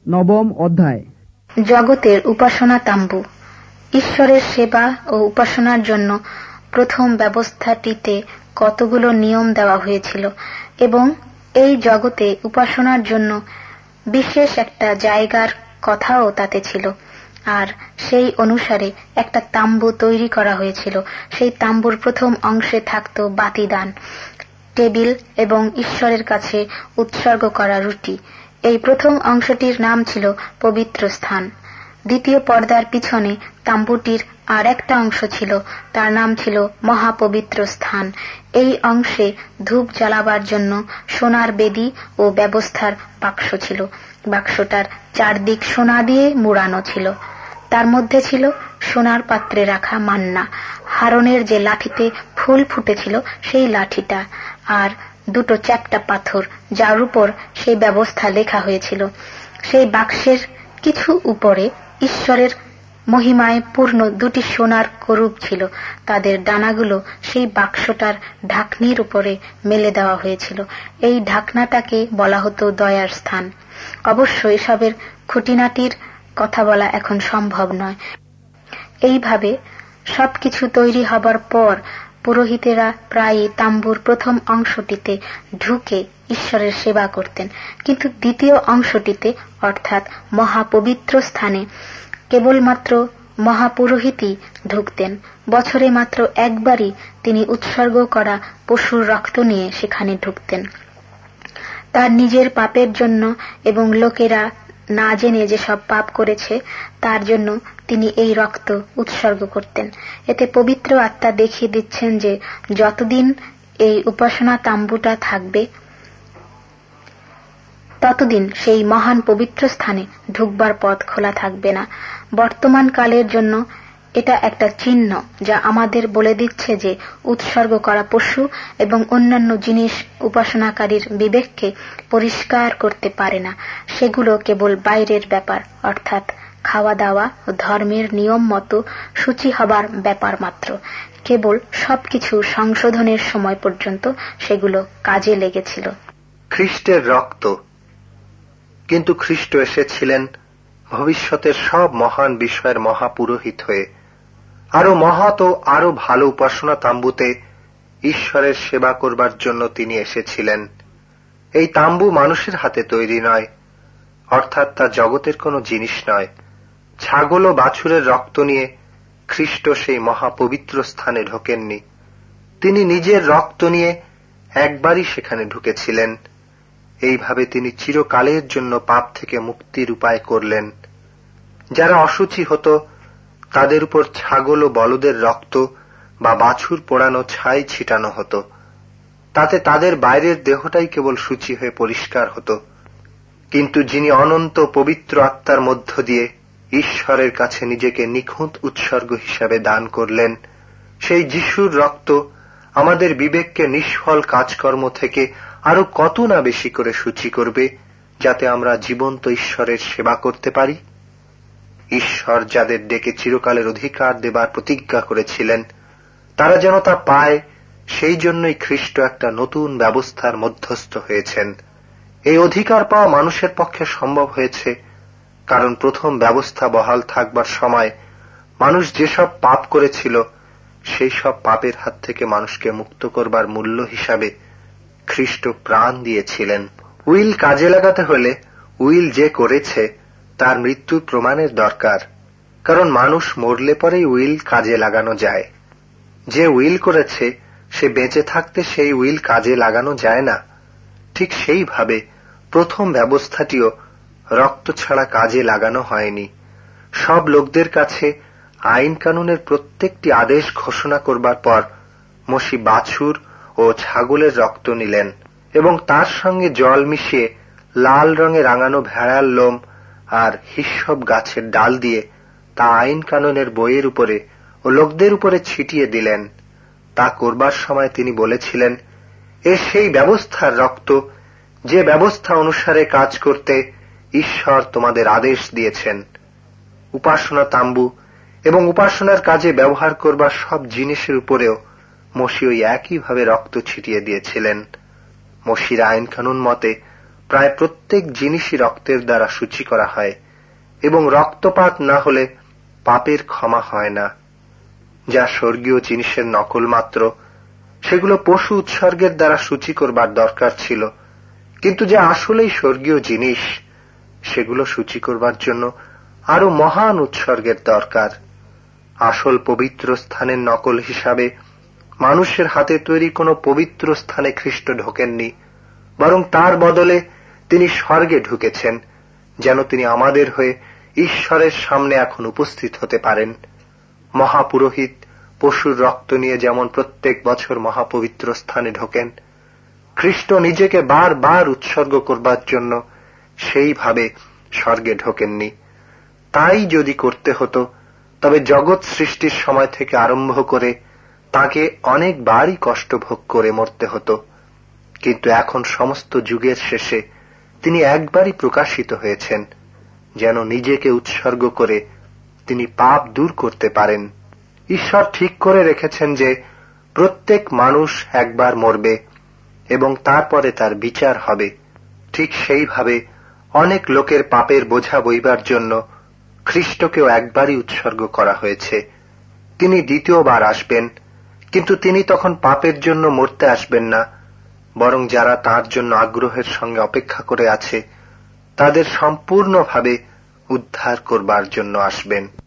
নবম অধ্যায়। জগতের উপাসনা তাম্বু। ঈশ্বরের সেবা ও উপাসনার জন্য প্রথম ব্যবস্থাটিতে কতগুলো নিয়ম দেওয়া হয়েছিল এবং এই জগতে উপাসনার জন্য বিশেষ একটা জায়গার কথাও তাতে ছিল। আর সেই অনুসারে একটা তাম্বু তৈরি করা হয়েছিল। সেই তাম্বুর প্রথম অংশে থাকত বাতিদান, টেবিল এবং ঈশ্বরের কাছে উৎসর্গ করা রুটি। এই প্রথম অংশটির নাম ছিল পবিত্র স্থান। দ্বিতীয় পর্দার পিছনে তাম্বুটির আর একটা অংশ ছিল, তার নাম ছিল মহাপবিত্র স্থান। এই অংশে ধূপ জ্বালাবার জন্য সোনার বেদী ও ব্যবস্থার বাক্স ছিল। বাক্সটার চারদিক সোনা দিয়ে মুড়ানো ছিল। তার মধ্যে ছিল সোনার পাত্রে রাখা মান্না, হারনের যে লাঠিতে ফুল ফুটেছিল সেই লাঠিটা, আর দুটো চ্যাপ্টা পাথর যার উপর সেই ব্যবস্থা লেখা হয়েছিল। সেই বাক্সের কিছু উপরে ঈশ্বরের মহিমায় পূর্ণ দুটি সোনার করুব ছিল। তাদের ডানাগুলো সেই বাক্সটার ঢাকনির উপরে মেলে দেওয়া হয়েছিল। এই ঢাকনাটাকে বলা হতো দয়ার স্থান। অবশ্য এসবের খুঁটিনাটির কথা বলা এখন সম্ভব নয়। এইভাবে সবকিছু তৈরি হবার পর পুরোহিতেরা প্রায়ই তাম্বুর প্রথম অংশটিতে ঢুকে ঈশ্বরের সেবা করতেন, কিন্তু দ্বিতীয় অংশটিতে অর্থাৎ মহাপবিত্র স্থানে কেবলমাত্র মহাপুরোহিতই ঢুকতেন। বছরে মাত্র একবারই তিনি উৎসর্গ করা পশুর রক্ত নিয়ে সেখানে ঢুকতেন। তার নিজের পাপের জন্য এবং লোকেরা না জেনে যেসব পাপ করেছে তার জন্য তিনি এই রক্ত উৎসর্গ করতেন। এতে পবিত্র আত্মা দেখিয়ে দিচ্ছেন যে যতদিন এই উপাসনা তাম্বুটা থাকবে ততদিন সেই মহান পবিত্র স্থানে ঢুকবার পথ খোলা থাকবে না। বর্তমান কালের জন্য এটা একটা চিহ্ন যা আমাদের বলে দিচ্ছে যে উৎসর্গ করা পশু এবং অন্যান্য জিনিস উপাসনাকারীর বিবেককে পরিষ্কার করতে পারে না। সেগুলো কেবল বাইরের ব্যাপার, অর্থাৎ খাওয়া দাওয়া ও ধর্মের নিয়ম মতো সূচি হবার ব্যাপার মাত্র। কেবল সবকিছু সংশোধনের সময় পর্যন্ত সেগুলো কাজে লেগেছিল। খ্রিস্টের রক্ত। কিন্তু খ্রিস্ট এসেছিলেন ভবিষ্যতের সব মহান বিষয়ের মহাপুরোহিত হয়ে। আরো মহৎ ও আরো ভালো উপাসনা তাম্বুতে ঈশ্বরের সেবা করবার জন্য তিনি এসেছিলেন। এই তাম্বু মানুষের হাতে তৈরি নয়, অর্থাৎ তা জগতের কোনো জিনিস নয়। ছাগল ও বাছুরের রক্ত নিয়ে খ্রিস্ট সেই মহাপবিত্র স্থানে ঢোকেননি। তিনি নিজের রক্ত নিয়ে একবারই সেখানে ঢুকেছিলেন। এইভাবে তিনি চিরকালের জন্য পাপ থেকে মুক্তির উপায় করলেন। যারা অশুচি হতো তাদের উপর ছাগল ও বলদের রক্ত বা বাছুর পোড়ানো ছাই ছিটানো হতো। তাতে তাদের বাইরের দেহটাই কেবল শুচি হয়ে পরিষ্কার হতো। কিন্তু যিনি অনন্ত পবিত্র আত্মার মধ্য দিয়ে ঈশ্বরের কাছে নিজেকে নিখুঁত উৎসর্গ হিসাবে দান করলেন, সেই যিশুর রক্ত আমাদের বিবেককে নিষ্ফল কাজকর্ম থেকে আরো কত না বেশি করে শুচি করবে, যাতে আমরা জীবন্ত ঈশ্বরের সেবা করতে পারি। ঈশ্বর যাদের ডেকে চিরকালের অধিকার দেবার প্রতিজ্ঞা করেছিলেন, তারা যেন তা পায়, সেই জন্যই খ্রিস্ট একটা নতুন ব্যবস্থার মধ্যস্থ হয়েছেন। এই অধিকার পাওয়া মানুষের পক্ষে সম্ভব হয়েছে কারণ প্রথম ব্যবস্থা বহাল থাকবার সময় মানুষ যেসব পাপ করেছিল সেই সব পাপের হাত থেকে মানুষকে মুক্ত করবার মূল্য হিসাবে খ্রিস্ট প্রাণ দিয়েছিলেন। উইল কাজে লাগাতে হলে উইল যে করেছে তার মৃত্যুর প্রমাণের দরকার, কারণ মানুষ মরলে পরেই উইল কাজে লাগানো যায়। যে উইল করেছে সে বেঁচে থাকতে সেই উইল কাজে লাগানো যায় না। ঠিক সেইভাবে প্রথম ব্যবস্থাটিও রক্ত ছাড়া কাজে লাগানো হয়নি। সব লোকদের কাছে আইন কানুনের প্রত্যেকটি আদেশ ঘোষণা করবার পর মসি বাছুর ও ছাগলের রক্ত নিলেন এবং তার সঙ্গে জল মিশিয়ে লাল রঙে রাঙানো ভেড়ার লোম আর হিস্সপ গাছের ডাল দিয়ে তা আইন কানুনের বইয়ের উপরে ও লোকদের উপরে ছিটিয়ে দিলেন। তা করবার সময় তিনি বলেছিলেন, এ সেই ব্যবস্থার রক্ত যে ব্যবস্থা অনুসারে কাজ করতে ঈশ্বর তোমাদের আদেশ দিয়েছেন। উপাসনা তাম্বু এবং উপাসনার কাজে ব্যবহার করবার সব জিনিসের উপরেও মসি ওই একইভাবে রক্ত ছিটিয়ে দিয়েছিলেন। মসির আইন কানুন মতে প্রায় প্রত্যেক জিনিসই রক্তের দ্বারা শুচি করা হয়, এবং রক্তপাত না হলে পাপের ক্ষমা হয় না। যা স্বর্গীয় জিনিসের নকল মাত্র, সেগুলো পশু উৎসর্গের দ্বারা শুচি করবার দরকার ছিল, কিন্তু যা আসলেই স্বর্গীয় জিনিস, সেগুলো শুচি করবার জন্য আরো মহান উৎসর্গের দরকার। আসল পবিত্র স্থানের নকল হিসাবে মানুষের হাতে তৈরি কোনো পবিত্র স্থানে খ্রিস্ট ঢোকেননি, বরং তার বদলে তিনি স্বর্গে ঢুকেছেন, যেন তিনি আমাদের হয়ে ঈশ্বরের সামনে এখন উপস্থিত হতে পারেন। মহাপুরোহিত পশুর রক্ত নিয়ে যেমন প্রত্যেক বছর মহাপবিত্র স্থানে ঢোকেন, খ্রিস্ট নিজেকে বারবার উৎসর্গ করবার জন্য সেইভাবে স্বর্গে ঢোকেননি। তাই যদি করতে হতো, তবে জগৎ সৃষ্টির সময় থেকে আরম্ভ করে তাকে অনেকবারই কষ্ট ভোগ করে মরতে হতো, কিন্তু এখন সমস্ত যুগের শেষে তিনি একবারই প্রকাশিত হয়েছেন, যেন নিজেকে উৎসর্গ করে তিনি পাপ দূর করতে পারেন। ঈশ্বর ঠিক করে রেখেছেন যে প্রত্যেক মানুষ একবার মরবে এবং তারপরে তার বিচার হবে। ঠিক সেইভাবে অনেক লোকের পাপের বোঝা বইবার জন্য খ্রিস্টকেও একবারই উৎসর্গ করা হয়েছে। তিনি দ্বিতীয়বার আসবেন, কিন্তু তিনি তখন পাপের জন্য মরতে আসবেন না, বরং যারা তার জন্য আগ্রহের সঙ্গে অপেক্ষা করে আছে তাদের সম্পূর্ণভাবে উদ্ধার করবার জন্য আসবেন।